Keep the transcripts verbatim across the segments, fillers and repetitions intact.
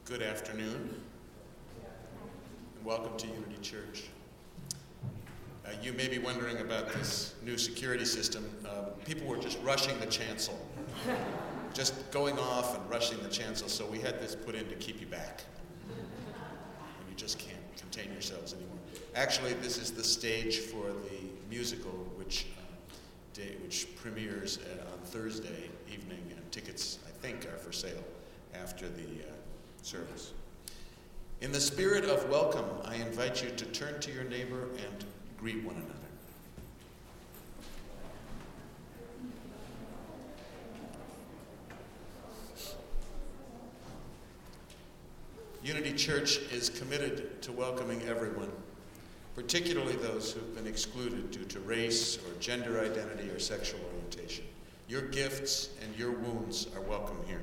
Good afternoon, and welcome to Unity Church. Uh, you may be wondering about this new security system. Uh, people were just rushing the chancel, just going off and rushing the chancel, so we had this put in to keep you back. And you just can't contain yourselves anymore. Actually, this is the stage for the musical, which uh, day, which premieres uh, on Thursday evening, and tickets, I think, are for sale after the uh, service. In the spirit of welcome, I invite you to turn to your neighbor and greet one another. Unity Church is committed to welcoming everyone, particularly those who've been excluded due to race or gender identity or sexual orientation. Your gifts and your wounds are welcome here.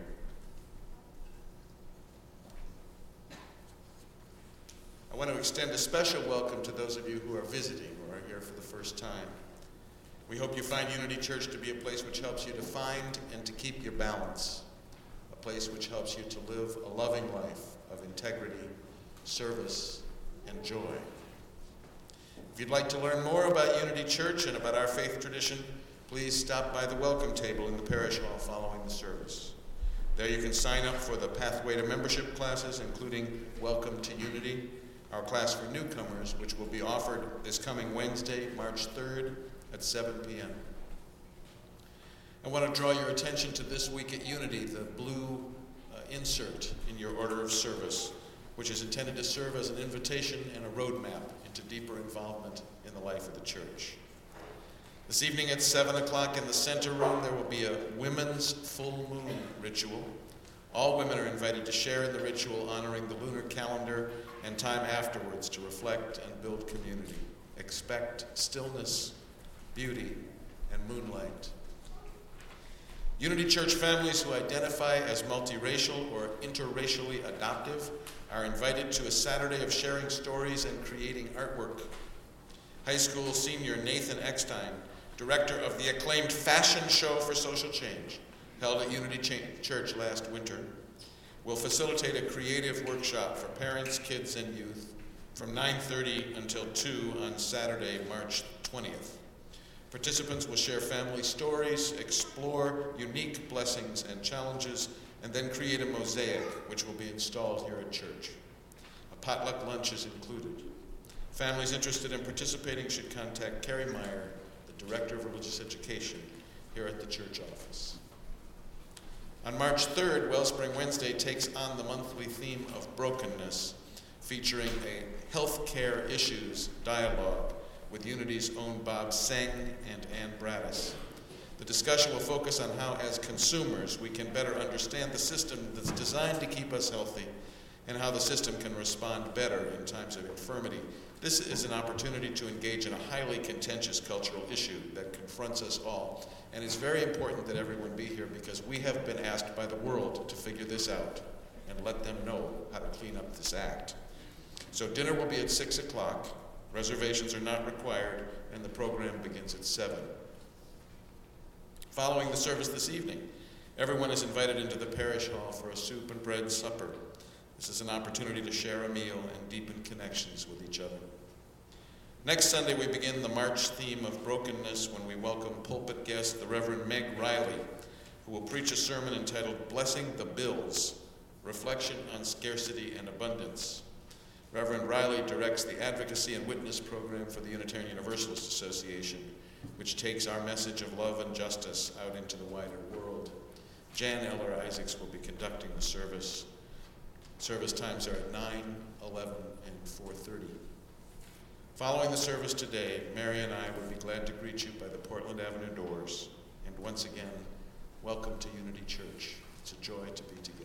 I want to extend a special welcome to those of you who are visiting or are here for the first time. We hope you find Unity Church to be a place which helps you to find and to keep your balance, a place which helps you to live a loving life of integrity, service, and joy. If you'd like to learn more about Unity Church and about our faith tradition, please stop by the welcome table in the parish hall following the service. There you can sign up for the Pathway to Membership classes, including Welcome to Unity, our class for newcomers, which will be offered this coming Wednesday, March third at seven p.m. I want to draw your attention to this week at Unity, the blue uh, insert in your order of service, which is intended to serve as an invitation and a roadmap into deeper involvement in the life of the church. This evening at seven o'clock in the center room, there will be a women's full moon ritual. All women are invited to share in the ritual, honoring the lunar calendar and time afterwards to reflect and build community. Expect stillness, beauty, and moonlight. Unity Church families who identify as multiracial or interracially adoptive are invited to a Saturday of sharing stories and creating artwork. High school senior Nathan Eckstein, director of the acclaimed Fashion Show for Social Change, held at Unity Ch- Church last winter, will facilitate a creative workshop for parents, kids, and youth from nine thirty until two on Saturday, March twentieth. Participants will share family stories, explore unique blessings and challenges, and then create a mosaic which will be installed here at church. A potluck lunch is included. Families interested in participating should contact Carrie Meyer, the Director of Religious Education, here at the church office. On March third, Wellspring Wednesday takes on the monthly theme of brokenness, featuring a healthcare issues dialogue with Unity's own Bob Seng and Ann Bradis. The discussion will focus on how, as consumers, we can better understand the system that's designed to keep us healthy and how the system can respond better in times of infirmity. This is an opportunity to engage in a highly contentious cultural issue that confronts us all. And it's very important that everyone be here because we have been asked by the world to figure this out and let them know how to clean up this act. So dinner will be at six o'clock. Reservations are not required, and the program begins at seven. Following the service this evening, everyone is invited into the parish hall for a soup and bread supper. This is an opportunity to share a meal and deepen connections with each other. Next Sunday, we begin the March theme of brokenness when we welcome pulpit guest, the Reverend Meg Riley, who will preach a sermon entitled Blessing the Bills, Reflection on Scarcity and Abundance. Reverend Riley directs the Advocacy and Witness program for the Unitarian Universalist Association, which takes our message of love and justice out into the wider world. Jan Eller Isaacs will be conducting the service. Service times are at nine, eleven, and four thirty. Following the service today, Mary and I would be glad to greet you by the Portland Avenue doors. And once again, welcome to Unity Church. It's a joy to be together.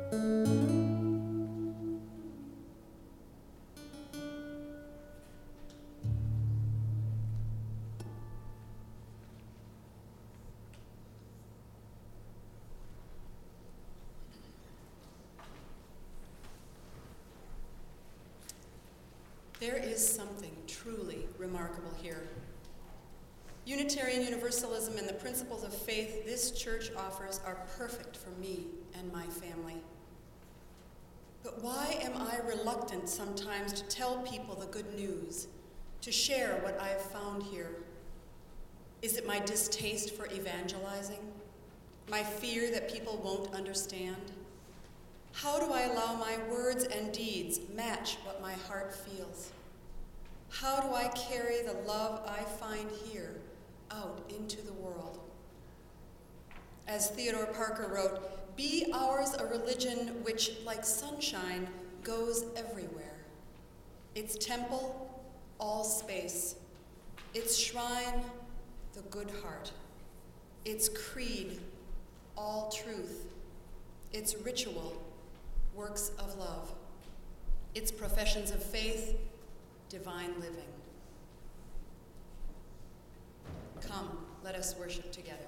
There is something truly remarkable here. Unitarian Universalism and the principles of faith this church offers are perfect for me and my family. But why am I reluctant sometimes to tell people the good news, to share what I have found here? Is it my distaste for evangelizing? My fear that people won't understand? How do I allow my words and deeds match what my heart feels? How do I carry the love I find here out into the world? As Theodore Parker wrote, "Be ours a religion which, like sunshine, goes everywhere. Its temple, all space. Its shrine, the good heart. Its creed, all truth. Its ritual, works of love. Its professions of faith, divine living." Come, let us worship together.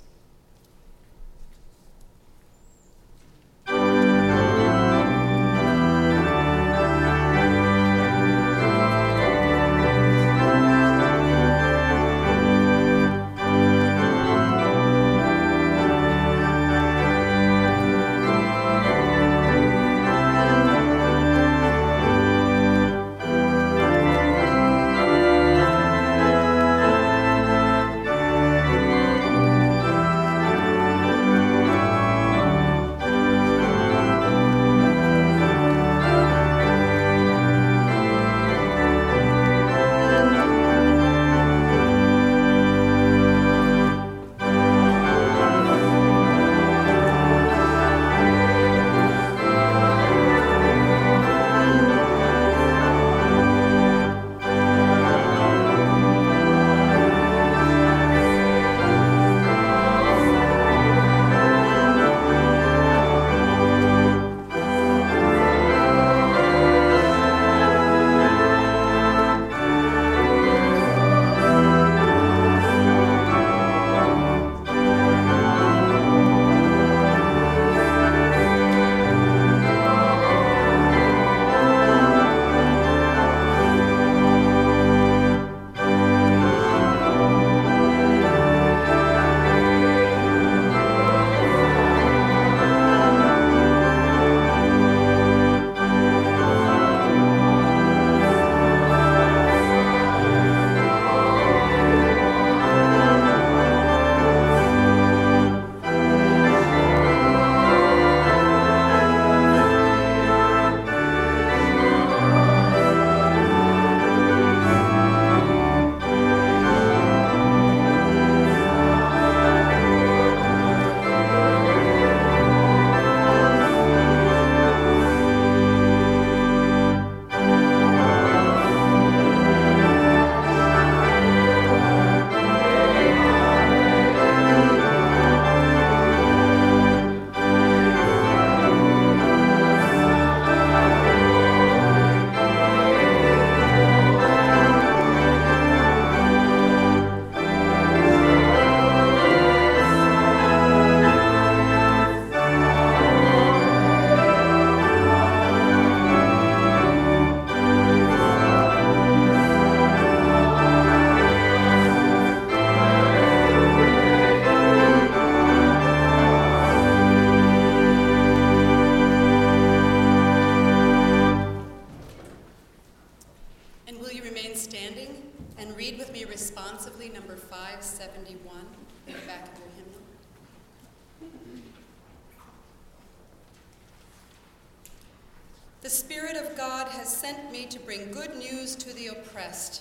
The Spirit of God has sent me to bring good news to the oppressed,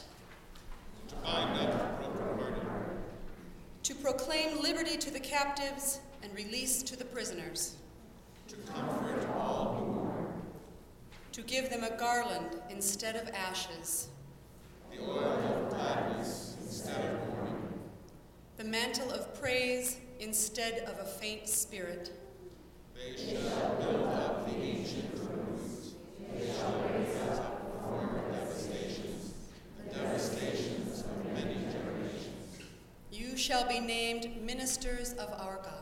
to bind up the brokenhearted, to proclaim liberty to the captives and release to the prisoners, to comfort all who mourn, to give them a garland instead of ashes, the oil of gladness instead of mourning, the mantle of praise instead of a faint spirit. They shall build up shall be named ministers of our God.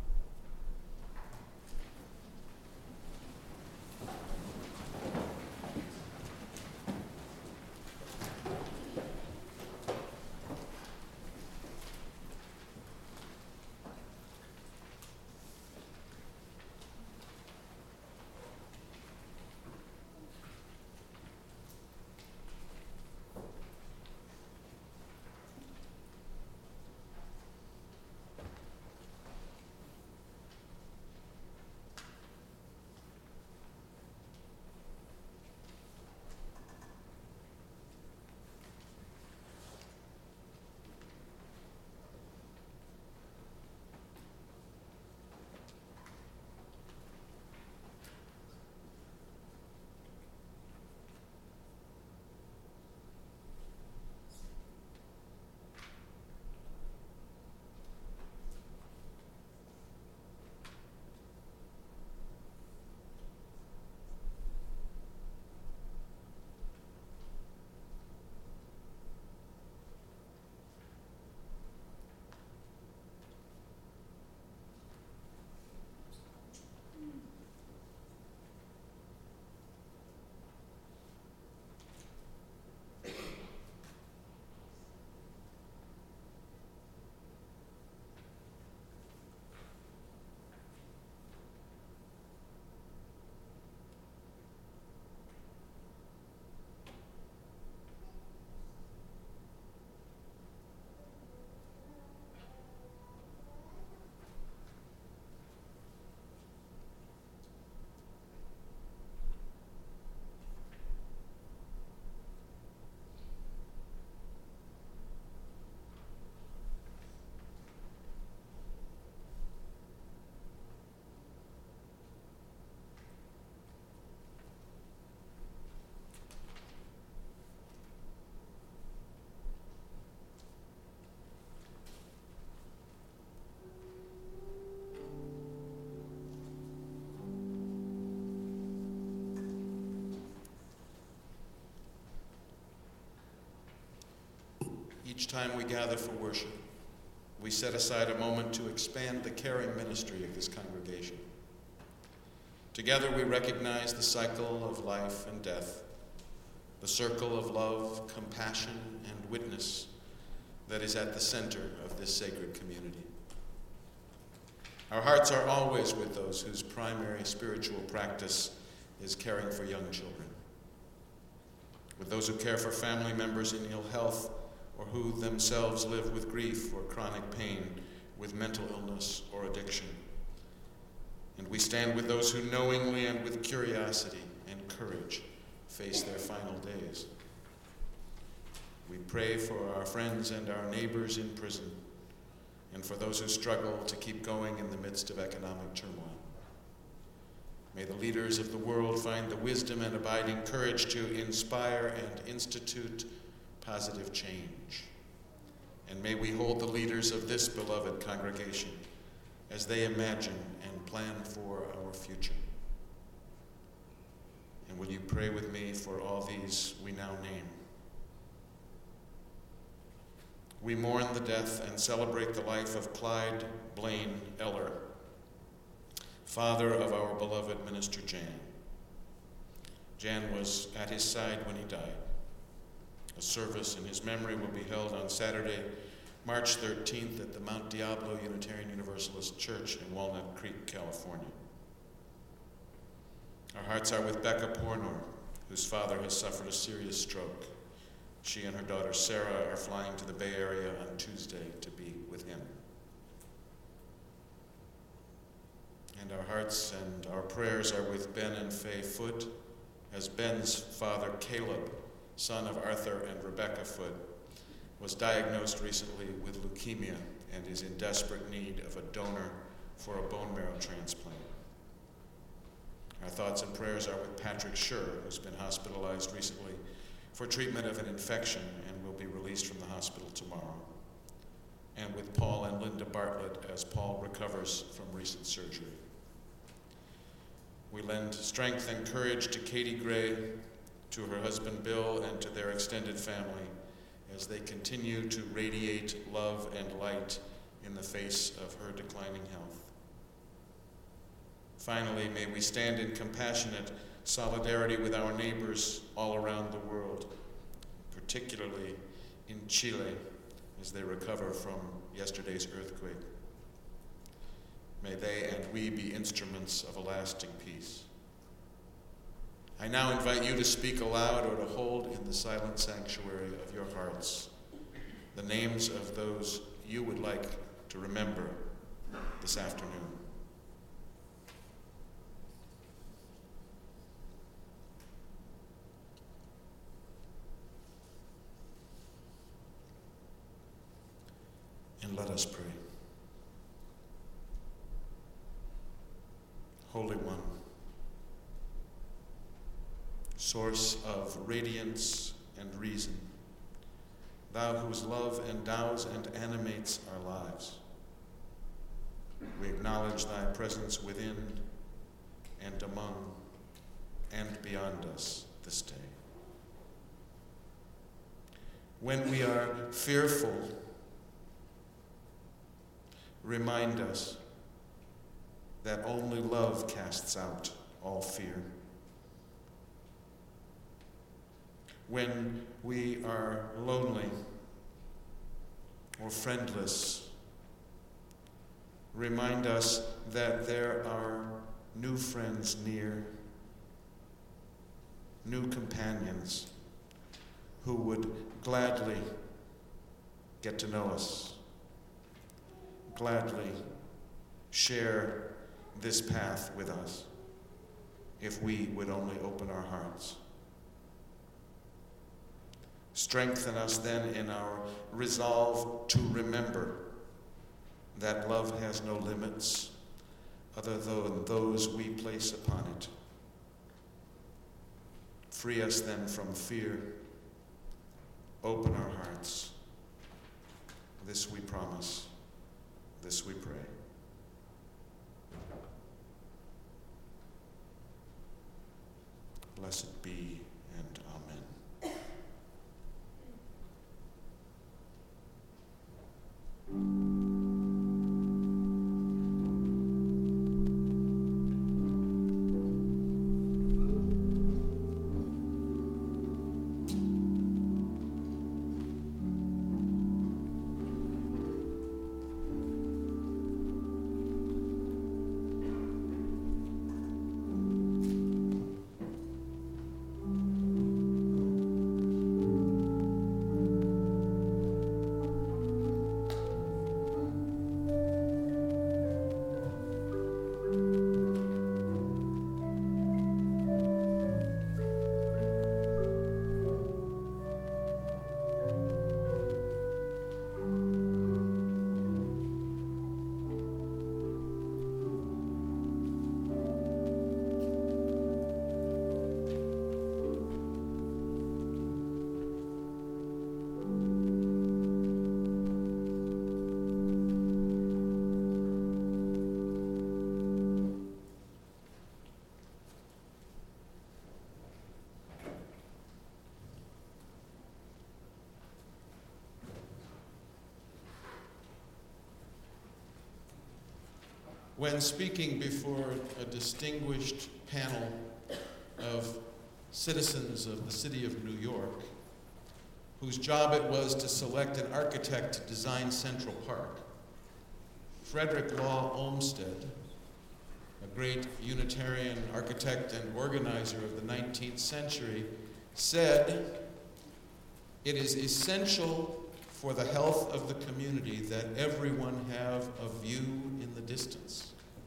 Each time we gather for worship, we set aside a moment to expand the caring ministry of this congregation. Together we recognize the cycle of life and death, the circle of love, compassion, and witness that is at the center of this sacred community. Our hearts are always with those whose primary spiritual practice is caring for young children, with those who care for family members in ill health, or who themselves live with grief or chronic pain, with mental illness or addiction. And we stand with those who knowingly and with curiosity and courage face their final days. We pray for our friends and our neighbors in prison, and for those who struggle to keep going in the midst of economic turmoil. May the leaders of the world find the wisdom and abiding courage to inspire and institute positive change. And may we hold the leaders of this beloved congregation as they imagine and plan for our future. And will you pray with me for all these we now name? We mourn the death and celebrate the life of Clyde Blaine Eller, father of our beloved Minister Jan. Jan was at his side when he died. A service in his memory will be held on Saturday, March thirteenth at the Mount Diablo Unitarian Universalist Church in Walnut Creek, California. Our hearts are with Becca Pornor, whose father has suffered a serious stroke. She and her daughter Sarah are flying to the Bay Area on Tuesday to be with him. And our hearts and our prayers are with Ben and Faye Foote, as Ben's father, Caleb, son of Arthur and Rebecca Foote, was diagnosed recently with leukemia and is in desperate need of a donor for a bone marrow transplant. Our thoughts and prayers are with Patrick Schur, who's been hospitalized recently for treatment of an infection and will be released from the hospital tomorrow, and with Paul and Linda Bartlett as Paul recovers from recent surgery. We lend strength and courage to Katie Gray, to her husband Bill, and to their extended family as they continue to radiate love and light in the face of her declining health. Finally, may we stand in compassionate solidarity with our neighbors all around the world, particularly in Chile, as they recover from yesterday's earthquake. May they and we be instruments of a lasting peace. I now invite you to speak aloud or to hold in the silent sanctuary of your hearts the names of those you would like to remember this afternoon. And let us pray. Holy One, source of radiance and reason, thou whose love endows and animates our lives, we acknowledge thy presence within and among and beyond us this day. When we are fearful, remind us that only love casts out all fear. When we are lonely or friendless, remind us that there are new friends near, new companions who would gladly get to know us, gladly share this path with us, if we would only open our hearts. Strengthen us then in our resolve to remember that love has no limits other than those we place upon it. Free us then from fear. Open our hearts. This we promise. This we pray. Blessed be and amen. When speaking before a distinguished panel of citizens of the city of New York, whose job it was to select an architect to design Central Park, Frederick Law Olmsted, a great Unitarian architect and organizer of the nineteenth century, said, "It is essential for the health of the community that everyone have a view in the distance,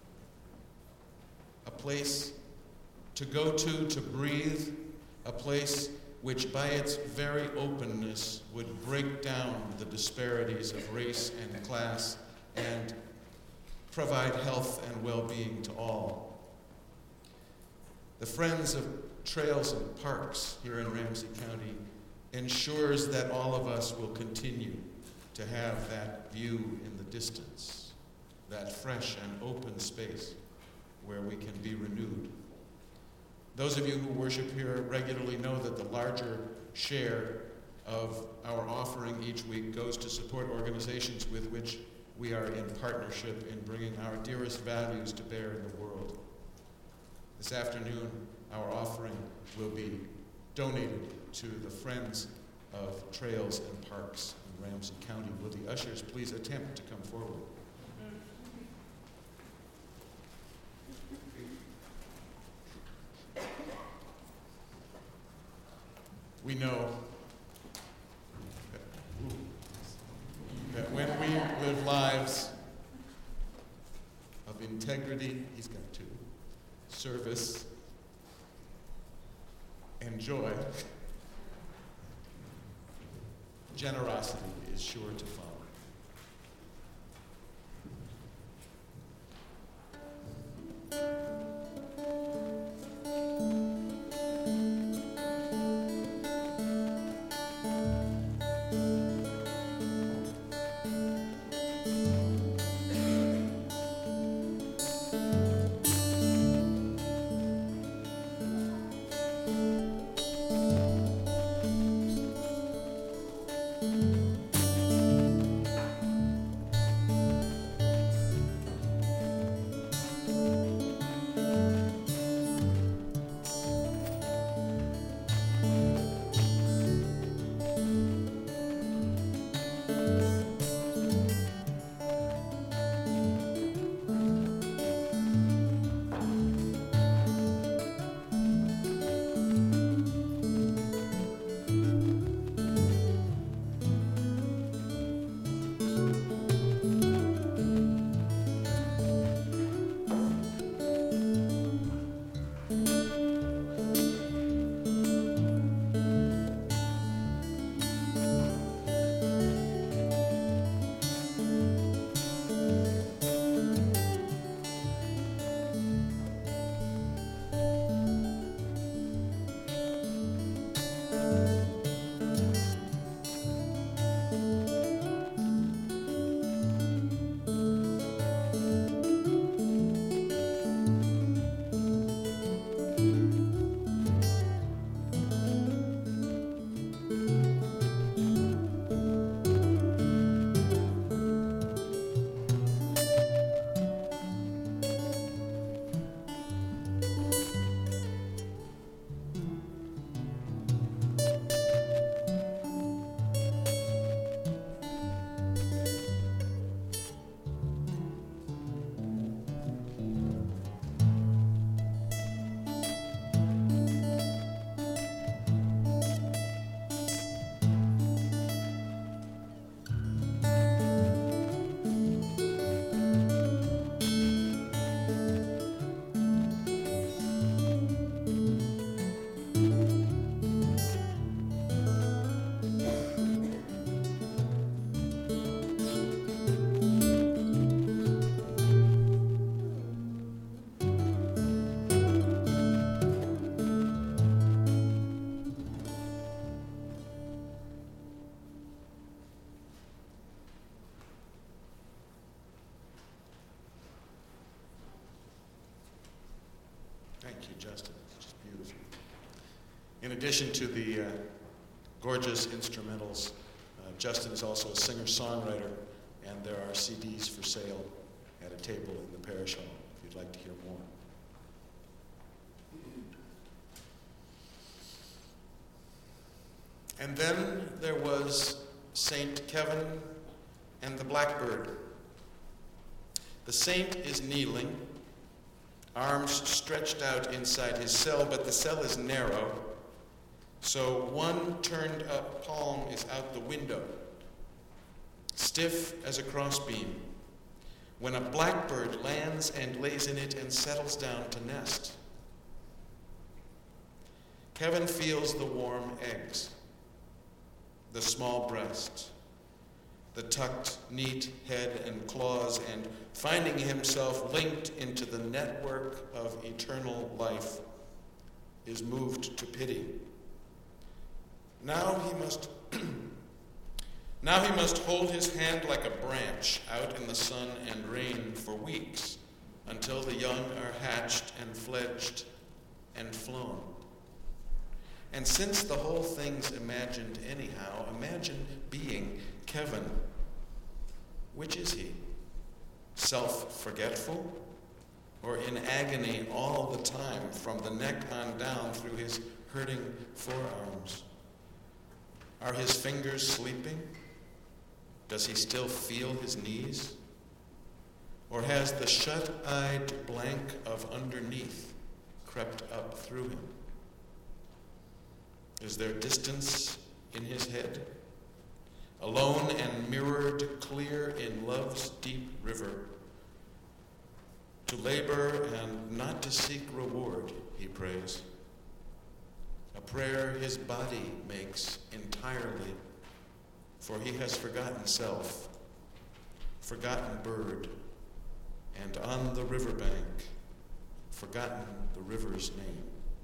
a place to go to to breathe, a place which by its very openness would break down the disparities of race and class and provide health and well-being to all." The Friends of Trails and Parks here in Ramsey County ensures that all of us will continue to have that view in the distance, that fresh and open space where we can be renewed. Those of you who worship here regularly know that the larger share of our offering each week goes to support organizations with which we are in partnership in bringing our dearest values to bear in the world. This afternoon, our offering will be donated to the Friends of Trails and Parks in Ramsey County. Will the ushers please attempt to come forward? We know that, that when we live lives of integrity, he's got two, service, and joy, generosity is sure to follow. Thank you, Justin. It's just beautiful. In addition to the uh, gorgeous instrumentals, uh, Justin is also a singer-songwriter, and there are C Ds for sale at a table in the parish hall if you'd like to hear more. And then there was Saint Kevin and the Blackbird. The saint is kneeling, arms stretched out inside his cell, but the cell is narrow, so one turned up palm is out the window, stiff as a crossbeam, when a blackbird lands and lays in it and settles down to nest. Kevin feels the warm eggs, the small breast, the tucked, neat head and claws, and finding himself linked into the network of eternal life, is moved to pity. Now he must now he must hold his hand like a branch out in the sun and rain for weeks, until the young are hatched and fledged and flown. And since the whole thing's imagined anyhow, imagine being Kevin. Which is he? Self-forgetful? Or in agony all the time from the neck on down through his hurting forearms? Are his fingers sleeping? Does he still feel his knees? Or has the shut-eyed blank of underneath crept up through him? Is there distance in his head? Alone and mirrored clear in love's deep river, to labor and not to seek reward, he prays. A prayer his body makes entirely, for he has forgotten self, forgotten bird, and on the riverbank, forgotten the river's name.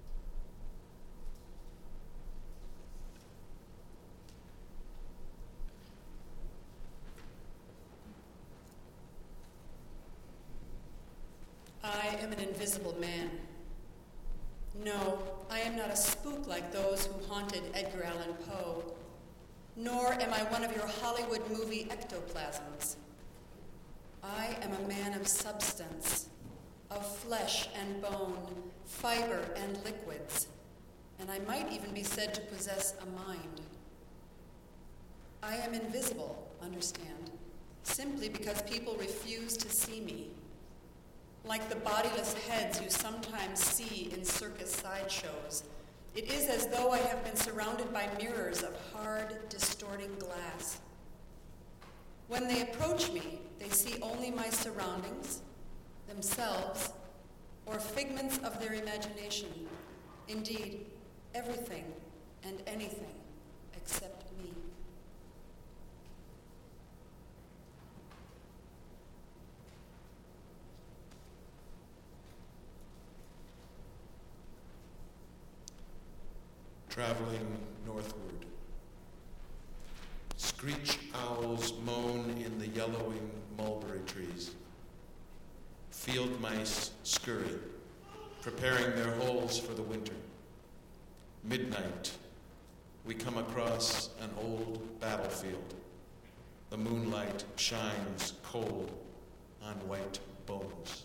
I am an invisible man. No, I am not a spook like those who haunted Edgar Allan Poe, nor am I one of your Hollywood movie ectoplasms. I am a man of substance, of flesh and bone, fiber and liquids, and I might even be said to possess a mind. I am invisible, understand, simply because people refuse to see me. Like the bodiless heads you sometimes see in circus sideshows, it is as though I have been surrounded by mirrors of hard, distorting glass. When they approach me, they see only my surroundings, themselves, or figments of their imagination. Indeed, everything and anything except me. Traveling northward. Screech owls moan in the yellowing mulberry trees. Field mice scurry, preparing their holes for the winter. Midnight, we come across an old battlefield. The moonlight shines cold on white bones.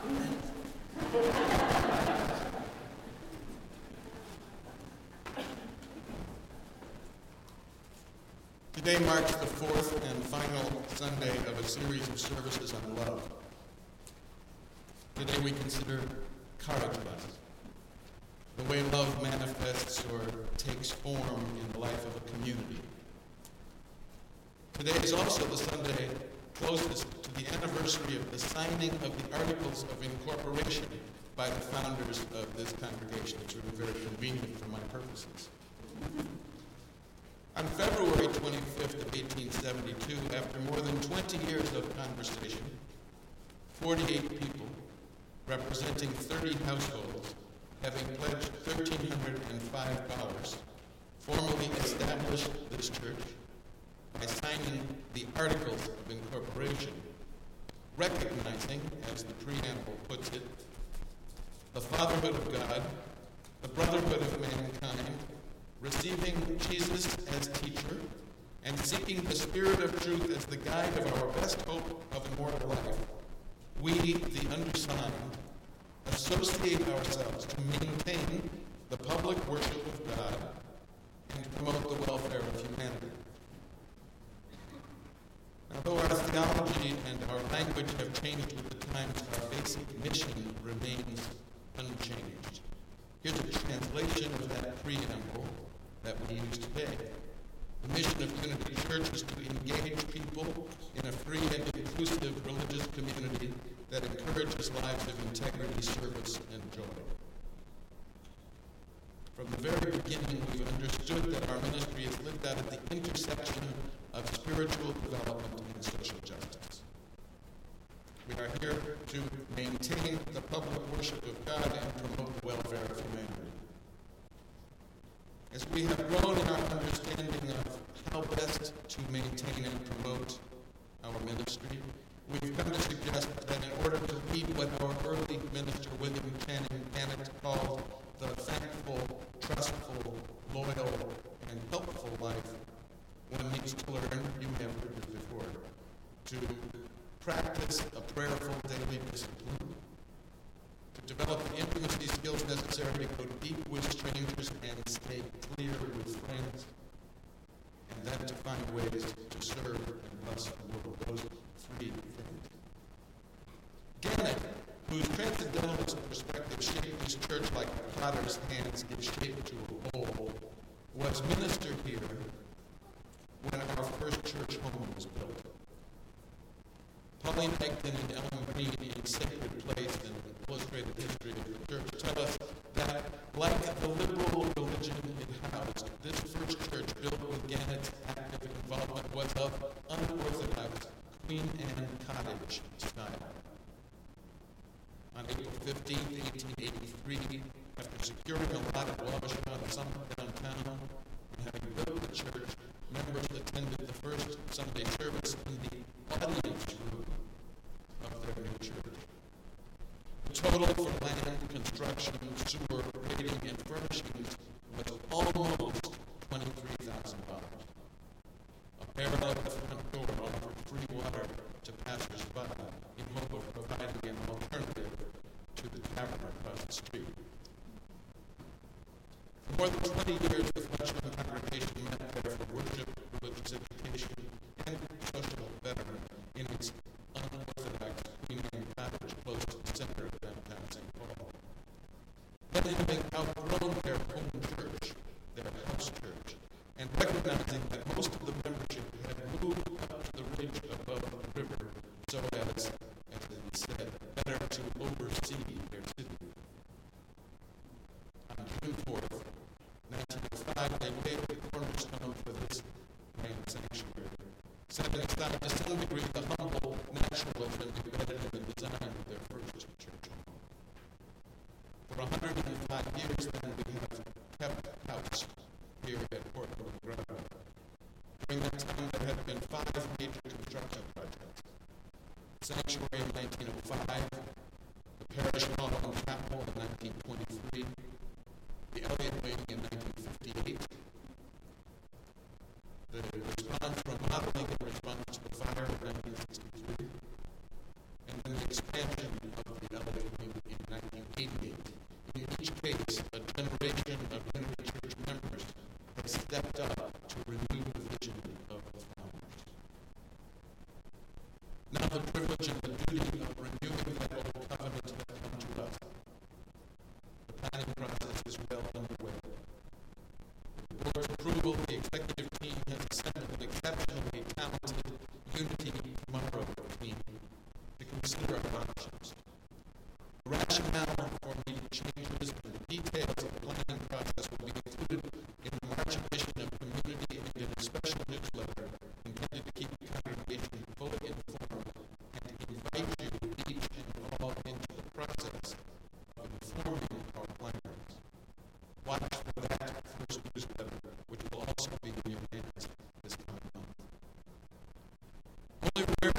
Today marks the fourth and final Sunday of a series of services on love. Today we consider Caritas, the way love manifests or takes form in the life of a community. Today is also the Sunday closest to the anniversary of the signing of the Articles of Incorporation by the founders of this congregation. It's really very convenient for my purposes. On February twenty-fifth of eighteen seventy-two, after more than twenty years of conversation, forty-eight people, representing thirty households, having pledged one thousand three hundred five dollars, formally established this church by signing the Articles of Incorporation, recognizing, as the preamble puts it, the fatherhood of God, the brotherhood of mankind, receiving Jesus as teacher, and seeking the Spirit of truth as the guide of our best hope of immortal life, we, the undersigned, associate ourselves to maintain the public worship of God and promote the welfare of humanity. Now, though our theology and our language have changed with the times, our basic mission remains unchanged. Here's a translation of that preamble that we use today. The mission of Unity Church is to engage people in a free and inclusive religious community that encourages lives of integrity, service, and joy. From the very beginning, we've understood that our ministry is lived out at the intersection of spiritual development and social justice. We are here to maintain the public worship of God and promote the welfare of humanity. As we have grown in our understanding of how best to maintain and promote our ministry, we've come to suggest that in order to lead what our early minister William Channing Gannett called the thankful, trustful, loyal, and helpful life, one needs to learn, you may have heard it before, to practice a prayerful daily discipline, to develop the intimacy skills necessary to go deep with strangers and stay clear with friends, and then to find ways to serve and bless the world. Those three things. Gannett, whose transcendentalist perspective shaped his church like a potter's hands give shape to a bowl, was minister here when our first church home was built. Pauline Egton and Ellen Green in Sacred Place and Illustrated History of the Church tell us that, like the liberal religion it housed, this first church built with Gannett's active involvement was of unorthodox Queen Anne cottage style. On April fifteenth, eighteen eighty-three, after securing a lot of Wabasha on Summit downtown and having built the church, members attended the first Sunday service in the audience room of their new church. The total for land, construction, sewer, rating, and furnishings was almost twenty-three thousand dollars. A barrel at the front door offered free water to passers-by in hope of providing an alternative to the tavern across the street. For more than twenty years, the Fletchman congregation met there for worship, religious education, and social betterment in its unorthodox Queen Anne cottage close to the center of downtown Saint Paul. Then, having outgrown their home church, their house church, and recognizing that most of the membership had moved up to the ridge above the river so as, as it said, better to oversee their city. On June fourth, nineteen oh five, they laid the cornerstone for this grand sanctuary, setting aside to some degree the humble naturalism embedded in the design of their first church home. For one hundred five years, then, we have kept house here at Portland Grove. During that time, there have been five major construction projects. Sanctuary in nineteen oh five, the Parish Hall and Chapel in nineteen twenty-three, the Elliott Wing in nineteen fifty-eight, the response from modeling in response to the fire in nineteen sixty-three, and then the expansion of the Elliott eighty-eight. In each case, a generation of Unity Church members has stepped up to renew the vision of the founders. Now the privilege and the duty of renewing that old covenant have come to us. The planning process is well underway. With the board's approval, the executive team has assembled an exceptionally talented Unity Tomorrow team to consider our options. The rationale for making changes and the details of the planning process will be included in the March edition of Community and in a special newsletter intended to keep the congregation fully informed and to invite you each and all into the process of informing our planners. Watch for that first newsletter, which will also be in your hands this coming month. Only rare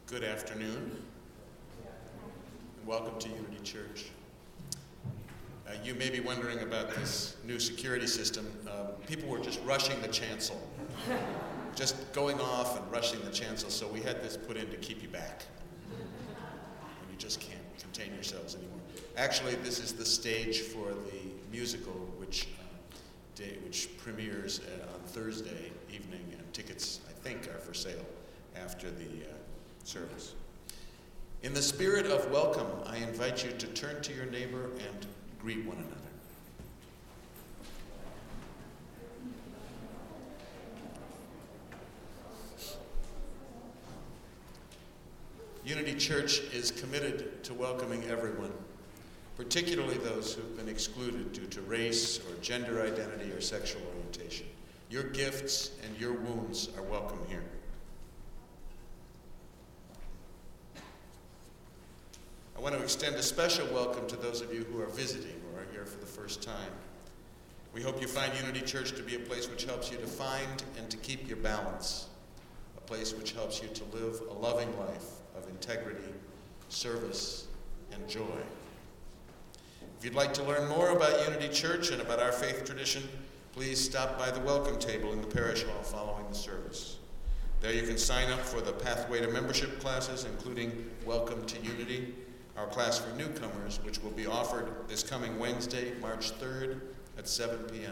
Good afternoon, and welcome to Unity Church. Uh, you may be wondering about this new security system. Uh, people were just rushing the chancel, just going off and rushing the chancel, so we had this put in to keep you back. And you just can't contain yourselves anymore. Actually, this is the stage for the musical, which uh, day, which premieres uh, on Thursday evening, and tickets, I think, are for sale after the uh, service. In the spirit of welcome, I invite you to turn to your neighbor and greet one another. Unity Church is committed to welcoming everyone, particularly those who've been excluded due to race or gender identity or sexual orientation. Your gifts and your wounds are welcome here. I want to extend a special welcome to those of you who are visiting or are here for the first time. We hope you find Unity Church to be a place which helps you to find and to keep your balance, a place which helps you to live a loving life of integrity, service, and joy. If you'd like to learn more about Unity Church and about our faith tradition, please stop by the welcome table in the parish hall following the service. There you can sign up for the Pathway to Membership classes, including Welcome to Unity, our class for newcomers, which will be offered this coming Wednesday, March third at seven p.m.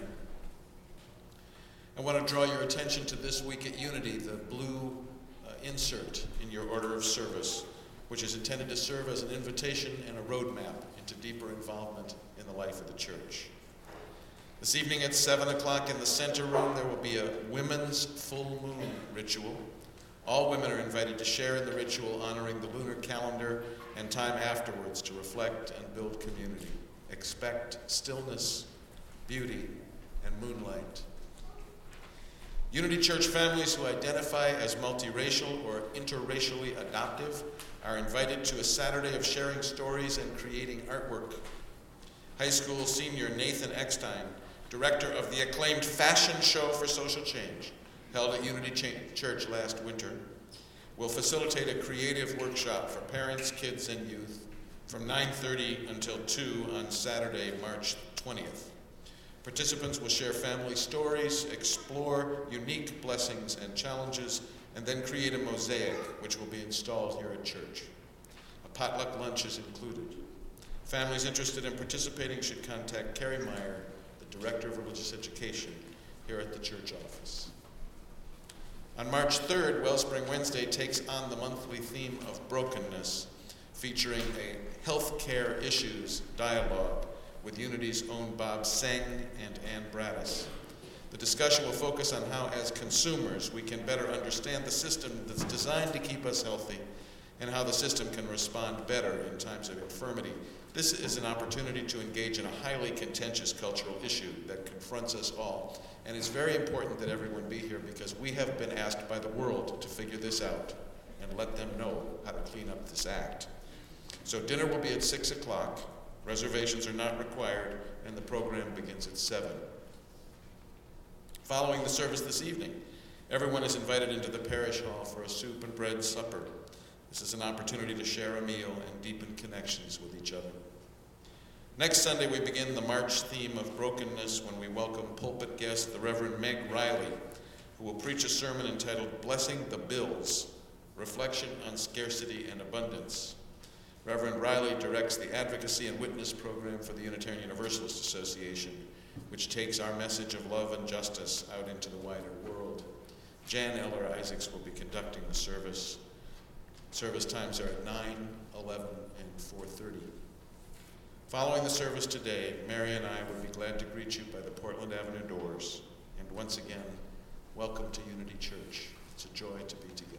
I want to draw your attention to this week at Unity, the blue uh, insert in your order of service, which is intended to serve as an invitation and a roadmap into deeper involvement in the life of the church. This evening at seven o'clock in the center room, there will be a women's full moon ritual. All women are invited to share in the ritual honoring the lunar calendar and time afterwards to reflect and build community. Expect stillness, beauty, and moonlight. Unity Church families who identify as multiracial or interracially adoptive are invited to a Saturday of sharing stories and creating artwork. High school senior Nathan Eckstein, director of the acclaimed Fashion Show for Social Change, held at Unity Ch- Church last winter, will facilitate a creative workshop for parents, kids, and youth from nine thirty until two on Saturday, March twentieth. Participants will share family stories, explore unique blessings and challenges, and then create a mosaic which will be installed here at church. A potluck lunch is included. Families interested in participating should contact Carrie Meyer, the Director of Religious Education, here at the church office. On March third, Wellspring Wednesday takes on the monthly theme of brokenness, featuring a healthcare issues dialogue with Unity's own Bob Seng and Ann Bradis. The discussion will focus on how, as consumers, we can better understand the system that's designed to keep us healthy and how the system can respond better in times of infirmity. This is an opportunity to engage in a highly contentious cultural issue that confronts us all. And it's very important that everyone be here because we have been asked by the world to figure this out and let them know how to clean up this act. So dinner will be at six o'clock. Reservations are not required, and the program begins at seven. Following the service this evening, everyone is invited into the parish hall for a soup and bread supper. This is an opportunity to share a meal and deepen connections with each other. Next Sunday, we begin the March theme of brokenness when we welcome pulpit guest, the Reverend Meg Riley, who will preach a sermon entitled Blessing the Bills, Reflection on Scarcity and Abundance. Reverend Riley directs the Advocacy and Witness program for the Unitarian Universalist Association, which takes our message of love and justice out into the wider world. Jan Eller Isaacs will be conducting the service. Service times are at nine, eleven, and four thirty. Following the service today, Mary and I would be glad to greet you by the Portland Avenue doors. And once again, welcome to Unity Church. It's a joy to be together.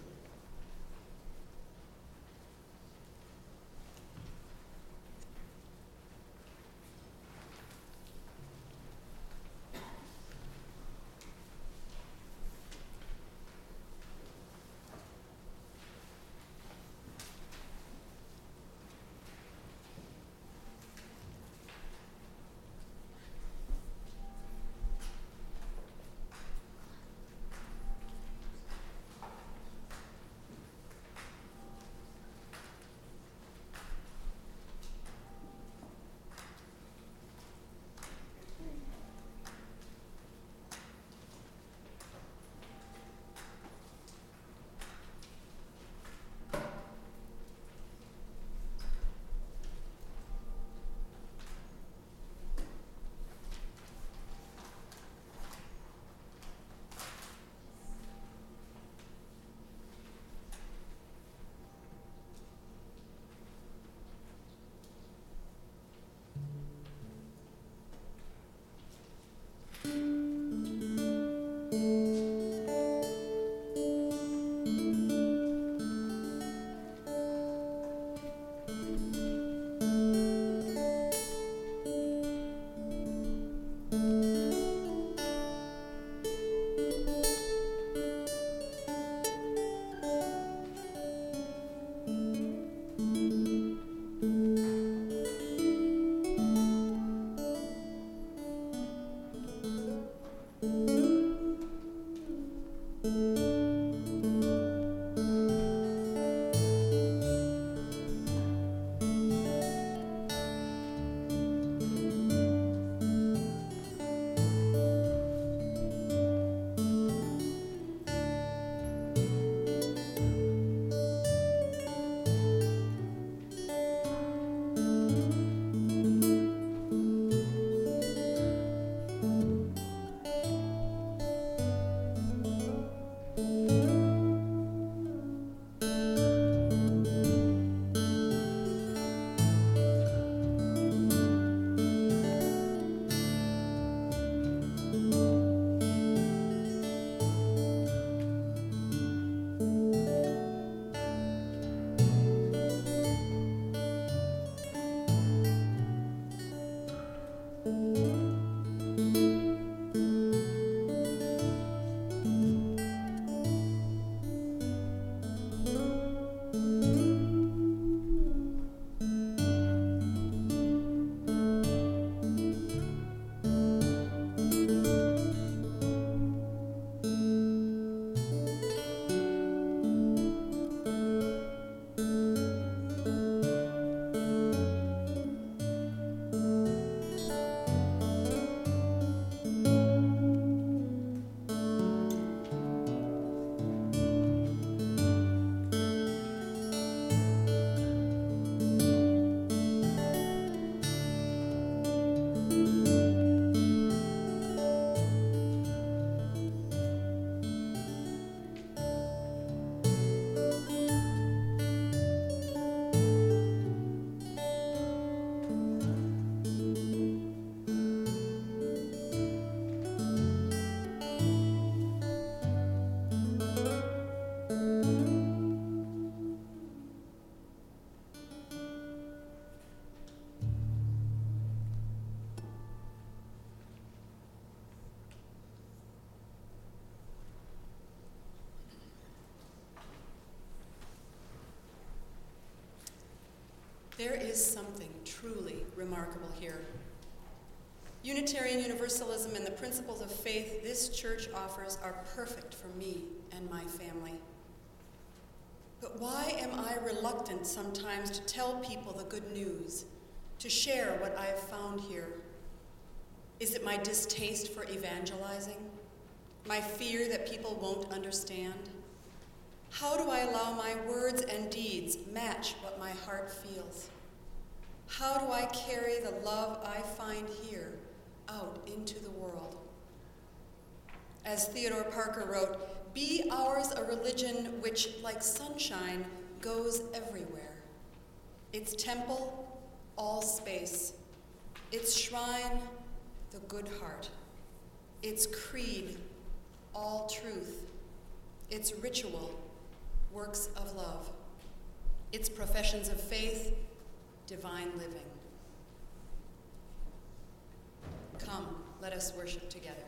There is something truly remarkable here. Unitarian Universalism and the principles of faith this church offers are perfect for me and my family. But why am I reluctant sometimes to tell people the good news, to share what I have found here? Is it my distaste for evangelizing? My fear that people won't understand? How do I allow my words and deeds match what my heart feels? How do I carry the love I find here out into the world? As Theodore Parker wrote, "Be ours a religion which, like sunshine, goes everywhere. Its temple, all space. Its shrine, the good heart. Its creed, all truth. Its ritual, works of love. Its professions of faith, divine living." Come, let us worship together.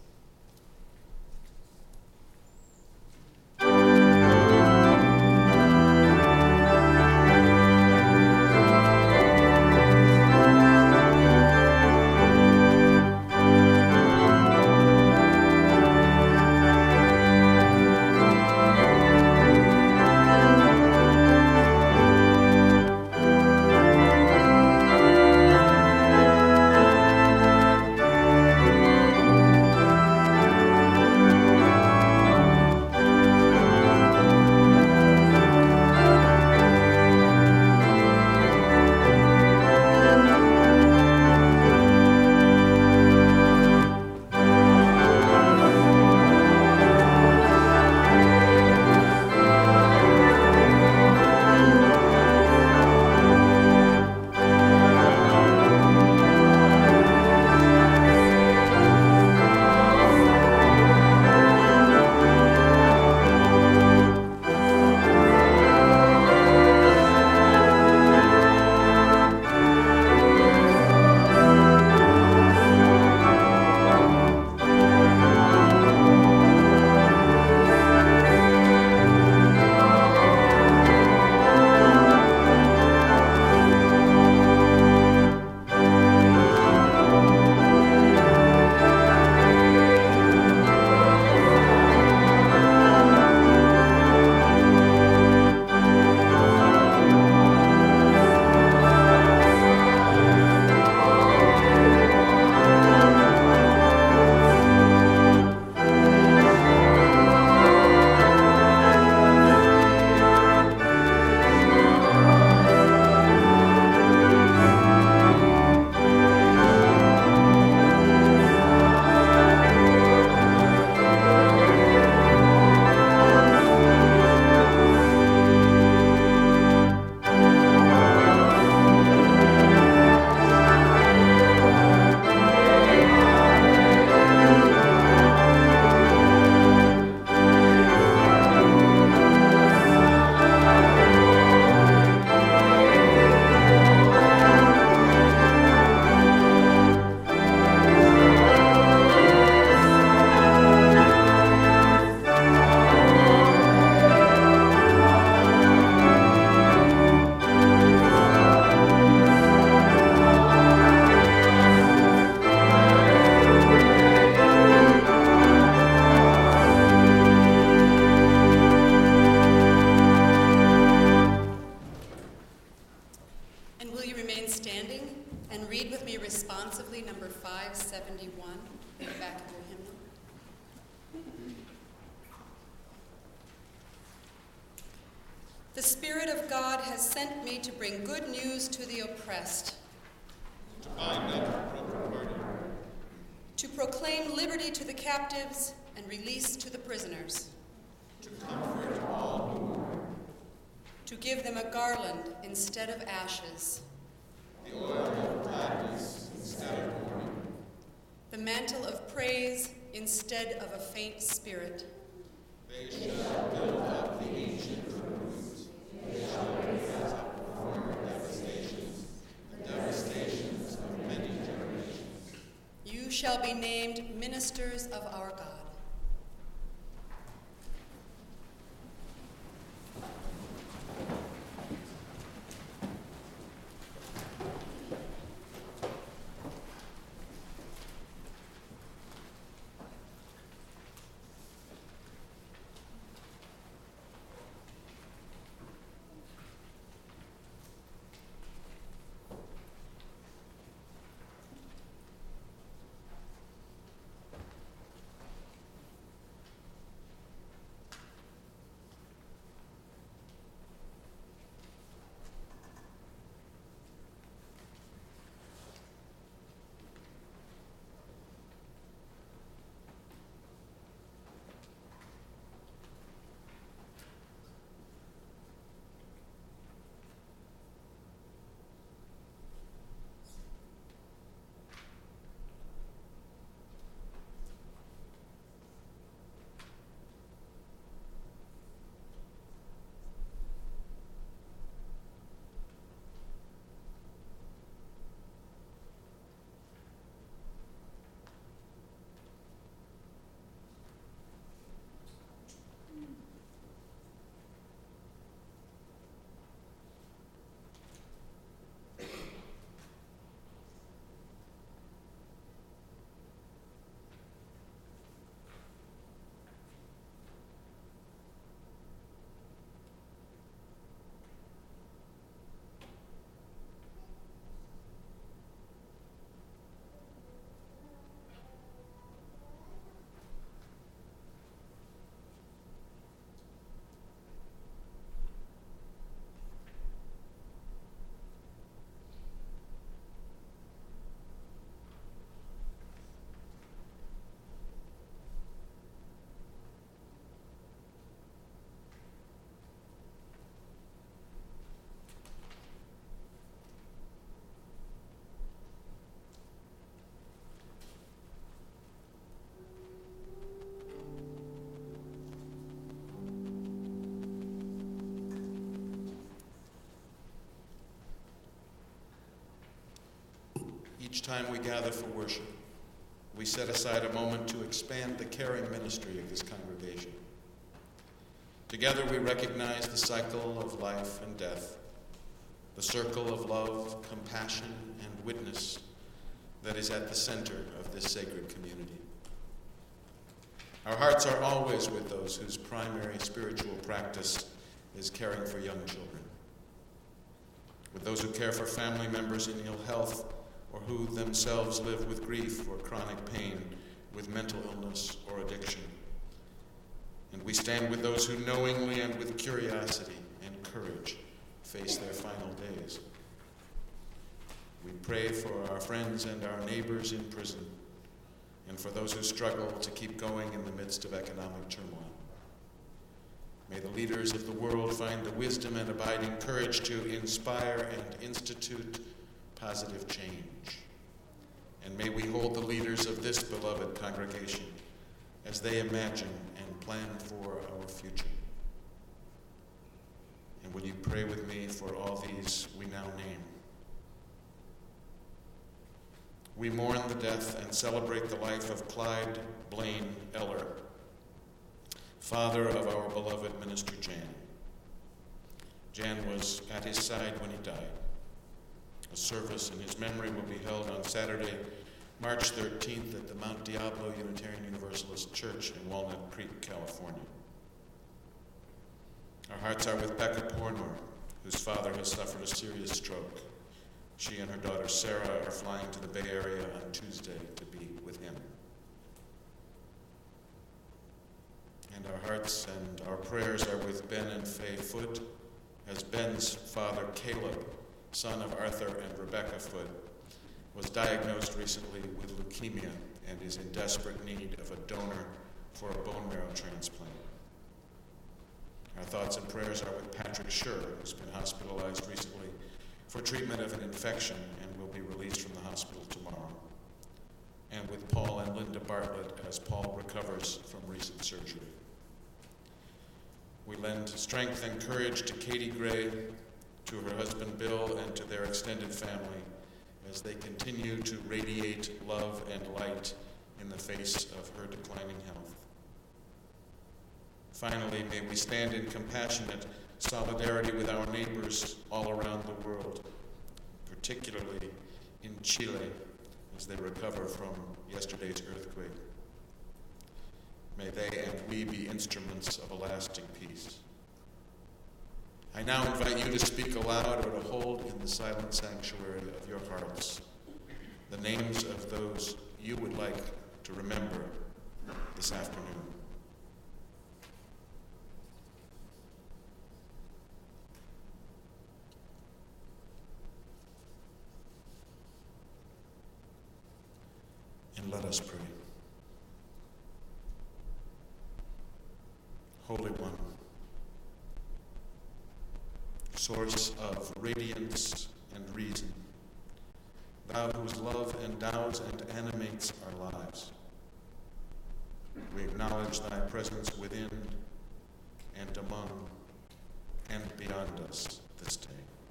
The Spirit of God has sent me to bring good news to the oppressed, to bind up the brokenhearted, to proclaim liberty to the captives and release to the prisoners, to comfort all who mourn, to give them a garland instead of ashes, the oil of gladness instead of mourning, the mantle of praise instead of a faint spirit. They shall build up the ancient ruins. They shall raise up former devastations, the devastations of many generations. You shall be named ministers of our God. Each time we gather for worship, we set aside a moment to expand the caring ministry of this congregation. Together we recognize the cycle of life and death, the circle of love, compassion, and witness that is at the center of this sacred community. Our hearts are always with those whose primary spiritual practice is caring for young children, with those who care for family members in ill health or who themselves live with grief or chronic pain, with mental illness or addiction. And we stand with those who knowingly and with curiosity and courage face their final days. We pray for our friends and our neighbors in prison, and for those who struggle to keep going in the midst of economic turmoil. May the leaders of the world find the wisdom and abiding courage to inspire and institute positive change. And may we hold the leaders of this beloved congregation as they imagine and plan for our future. And will you pray with me for all these we now name? We mourn the death and celebrate the life of Clyde Blaine Eller, father of our beloved minister Jan. Jan was at his side when he died. A service in his memory will be held on Saturday, March thirteenth at the Mount Diablo Unitarian Universalist Church in Walnut Creek, California. Our hearts are with Becca Pornor, whose father has suffered a serious stroke. She and her daughter Sarah are flying to the Bay Area on Tuesday to be with him. And our hearts and our prayers are with Ben and Faye Foote, as Ben's father Caleb, son of Arthur and Rebecca Foote, was diagnosed recently with leukemia and is in desperate need of a donor for a bone marrow transplant. Our thoughts and prayers are with Patrick Schur, who's been hospitalized recently for treatment of an infection and will be released from the hospital tomorrow, and with Paul and Linda Bartlett as Paul recovers from recent surgery. We lend strength and courage to Katie Gray, to her husband Bill, and to their extended family as they continue to radiate love and light in the face of her declining health. Finally, may we stand in compassionate solidarity with our neighbors all around the world, particularly in Chile, as they recover from yesterday's earthquake. May they and we be instruments of a lasting peace. I now invite you to speak aloud or to hold in the silent sanctuary of your hearts the names of those you would like to remember this afternoon. And let us pray. Holy One, source of radiance and reason, thou whose love endows and animates our lives, we acknowledge thy presence within and among and beyond us this day.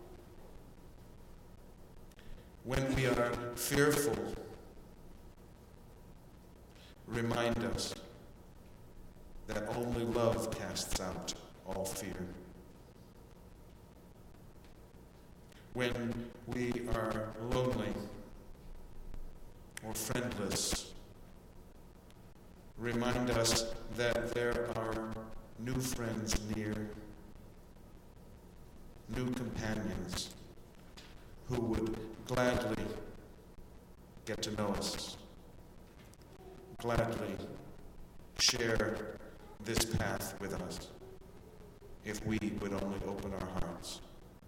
When we are fearful, remind us that only love casts out all fear. When we are lonely or friendless, remind us that there are new friends near, new companions who would gladly get to know us, gladly share this path with us, if we would only open our hearts.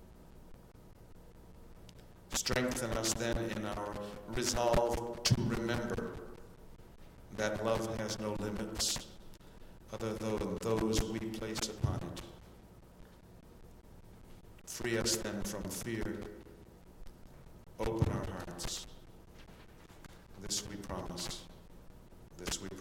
Strengthen us then in our resolve to remember that love has no limits other than those we place upon it. Free us then from fear. Open our hearts. This we promise. This we pray.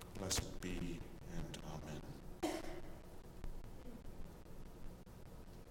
Blessed be and amen.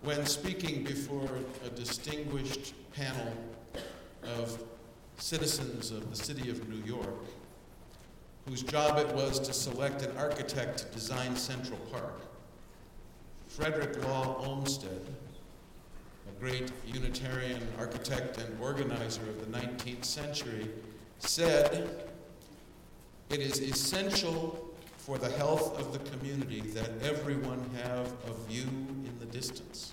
when speaking before a distinguished panel of citizens of the city of New York, whose job it was to select an architect to design Central Park, Frederick Law Olmsted, a great Unitarian architect and organizer of the nineteenth century, said, "It is essential for the health of the community that everyone have a view in the distance,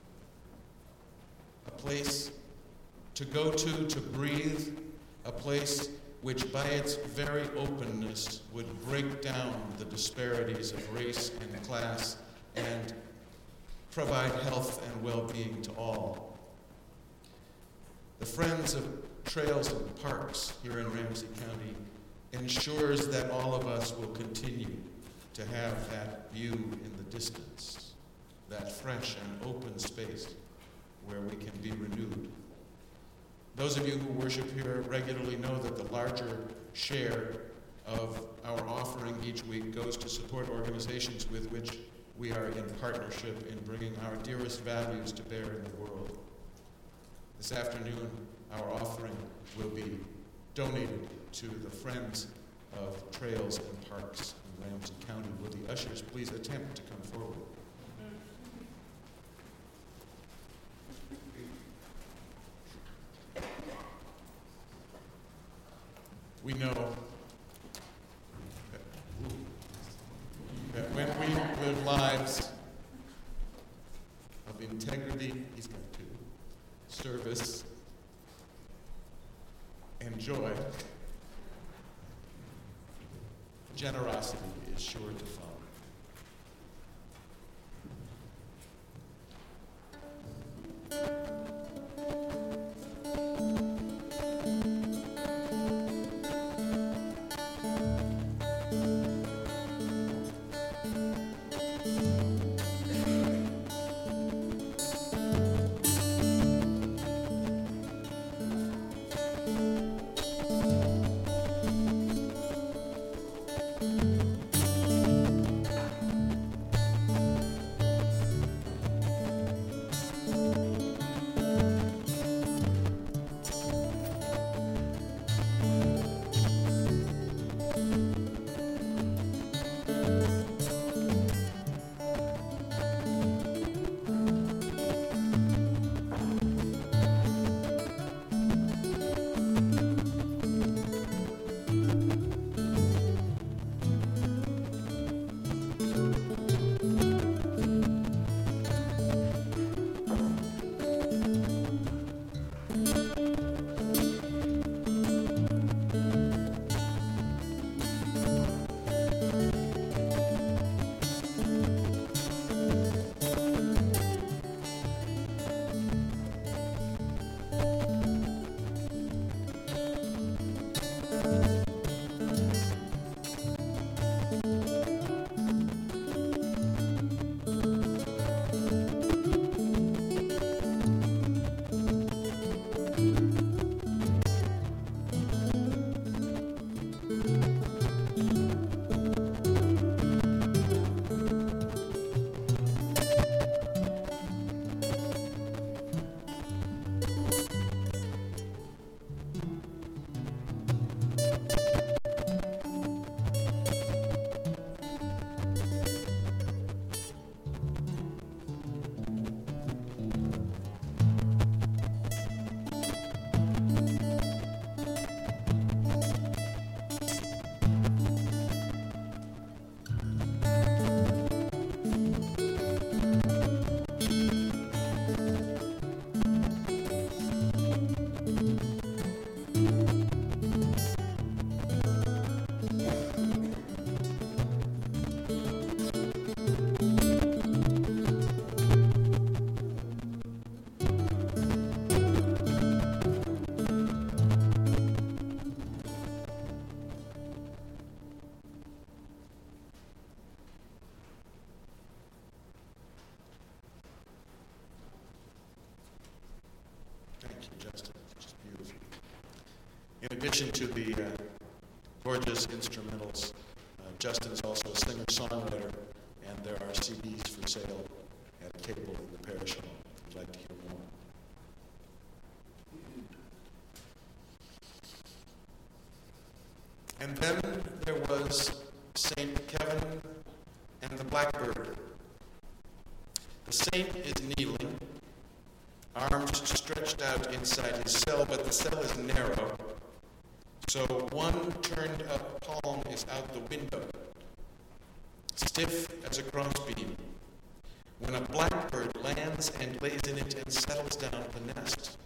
a place to go to, to breathe, a place which by its very openness would break down the disparities of race and class and provide health and well-being to all." The Friends of Trails and Parks here in Ramsey County ensures that all of us will continue to have that view in the distance, that fresh and open space where we can be renewed. Those of you who worship here regularly know that the larger share of our offering each week goes to support organizations with which we are in partnership in bringing our dearest values to bear in the world. This afternoon, our offering will be donated to the Friends of Trails and Parks in Ramsey County. Will the ushers please attempt to come forward? We know that, that when we live lives of integrity, he's got two, service, and joy, generosity is sure to follow. In addition to the uh, gorgeous instrumentals, uh, Justin is also a singer-songwriter, and there are C Ds for sale at table in the parish hall if you'd like to hear more. And then there was Saint Kevin and the Blackbird. The saint is kneeling, arms stretched out inside his cell, but the cell is narrow, so one turned up palm is out the window, stiff as a crossbeam, when a blackbird lands and lays in it and settles down the nest.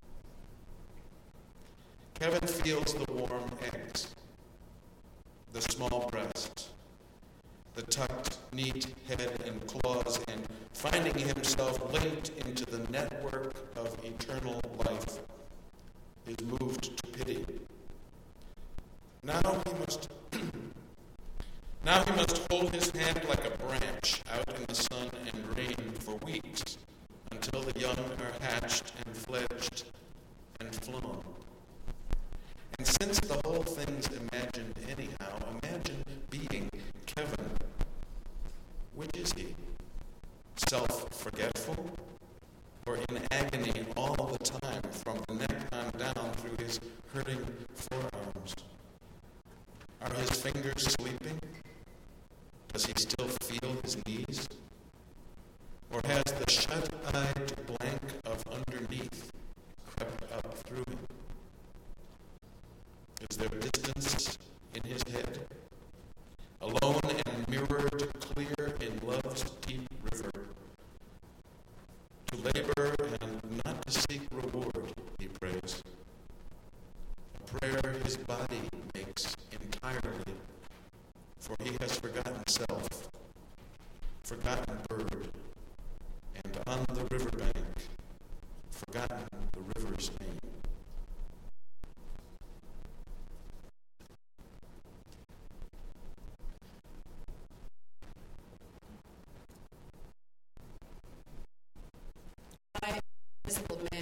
Kevin feels the warm eggs, the small breast, the tucked, neat head and claws, and finding himself linked into the network of eternal life, is moved to pity. Now he must now he must hold his hand like a branch out in the sun and rain for weeks, until the young are hatched and fledged and flown. And since the whole thing's imagined anyhow, imagine being Kevin. Which is he? Self-forgetful? Or in agony all the time, from the neck on down through his hurting forearms? Are his fingers sleeping? Does he still feel his knees? Or has the shut-eyed blank of underneath crept up through him? Is there distance in his head? Alone and mirrored clear in love's deep river. To labor and not to seek reward, he prays. A prayer his body makes entirely, for he has forgotten self, forgotten bird, and on the riverbank, forgotten the river's name. Visible